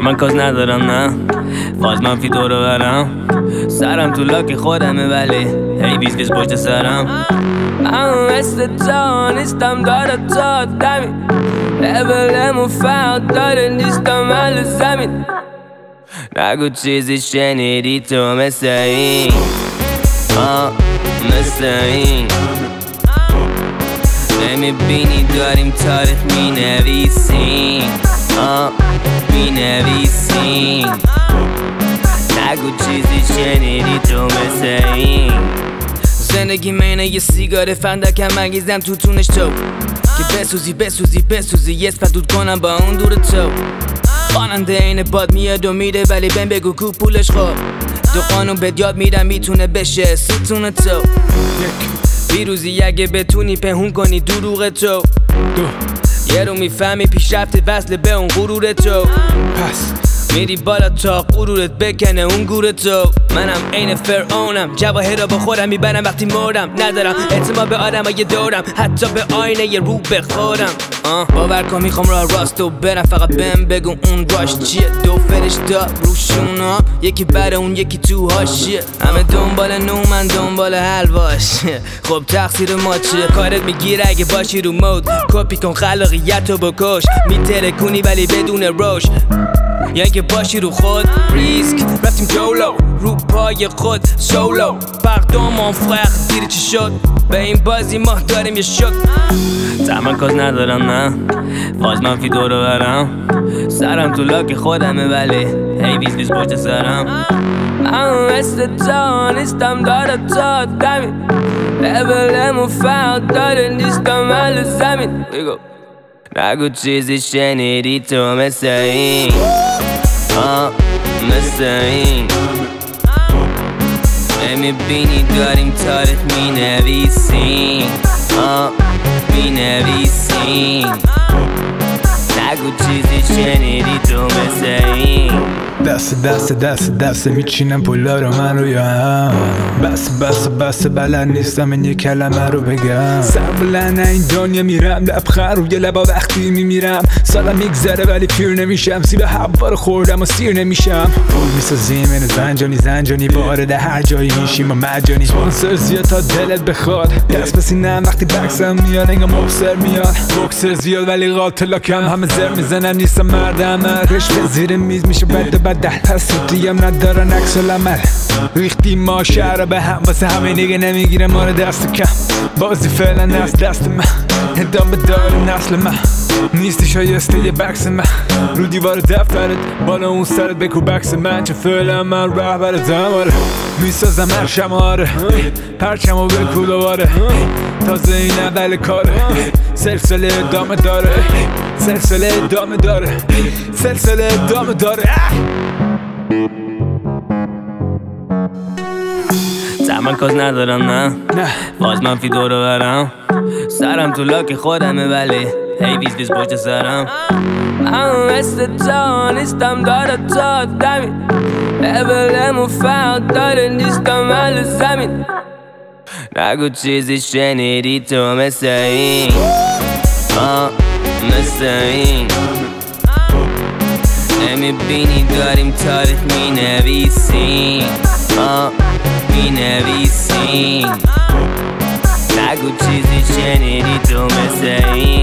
من کاز ندارم نه فاز منفی دور و برم سرم تو لاک خودمه ولی هی ویز ویز پشت سرم اما مثل تا نیستم داره تا دمی لبلمو فرق داره نیستم اهل زمین نگو چیزی شنیدی تو مثل این مثل این نمیبینی داریم تاریخ مینویسیم مینویسیم نگو چیزی شنیدی تو مثل این زندگی منه یه سیگار فندکم مگیزم تو تونش تو که بسوزی یه دود کنم با اون دور تو خواننده این باد میاد و میره ولی بهم بگو کو پولش خوب دو قانون بهت یاد میدم میتونه بشه ستون تو بیروزی اگه بتونی پنهون کنی دروغ تو یه رو میفهمی پیشرفت وصل به اون غرور تو پس میری بالا تا غرورت بکنه اون گور تو منم عین فرعونم جواهر با خودم میبرم وقتی مردم ندارم اعتماد به آدمای دورم حتی به آینه یه رو بخورم باور کن میخوام راه راستو برم فقط بهم بگو اون راش چیه دو فرشته روشونا یکی بر اون یکی تو هاشیه همه دنبال نو من دنبال حلواش خب تقصیر ما چیه کارت میگیره اگه باشی رو مود کپی کن خلاقیتو بکش میترکونی ولی بدون روش یا اینکه باشی رو خود ریسک رفتیم جولو رو پای خود سولو پردون من فرق دیره چی شد به این بازی ما داریم یه شک من کاز ندارم نه فاز منفی دور و برم سرم تو لاک خودمه ولی هی ویز ویز پشت سرم اما مثل تا نیستم داره تا دمی لبلمو فرق داره نیستم اهل زمین نگو چیزی شنیدی تو مثل این مثل این نمیبینی داریم تاریخ مینویسیم مینویسیم نگو چیزی شنیدی تو مثل این دست میچینم پولا رو من رو یا هم بس بلد نیستم این یه کلمه رو بگم سبلن این دنیا میرم لبخند روی لبا وقتی میمیرم سالم میگذره ولی پیر نمیشم سیب هوا رو خوردم و سیر نمیشم پول میسازیم این زنجانی وارد هر جایی میشیم و مجانی سپانسر زیاد تا دلت بخواد دست بسینم وقتی بکسم میاد انگار مبصر میاد بوکسر زیاد ولی قاتلا کم همه زر میزنن نیستم مرد عمل رشوه زیر میز میشه بدل پس سوتیم ندارن عکس العمل ریختیم ما شهر به هم واسه همه دیگه نمیگیره ما رو دست کم بازی فعلا از دست من ادامه داره نسل من نیستی شایسته یه بکس من رو دیوار دفترت بالا اون سرت بکو بکس من چه فعلا من رهبرتم آره میسازم هر شماره پرچمو بکو دوباره تازه این اول کاره سلسله ادامه داره سلسله ادامه داره سلسله ادامه داره من کاز ندارم نه فاز منفی دور و برم سرم تو لاک خودمه ولی هی ویز ویز پشت سرم اما مثل تا نیستم داره تا دمی لبلمو فرق داره نیستم اهل زمین نگو چیزی شنیدی تو مثل این مثل این نمیبینی داریم تاریخ مینویسیم مینویسیم نگو چیزی شنیدی تو مثل این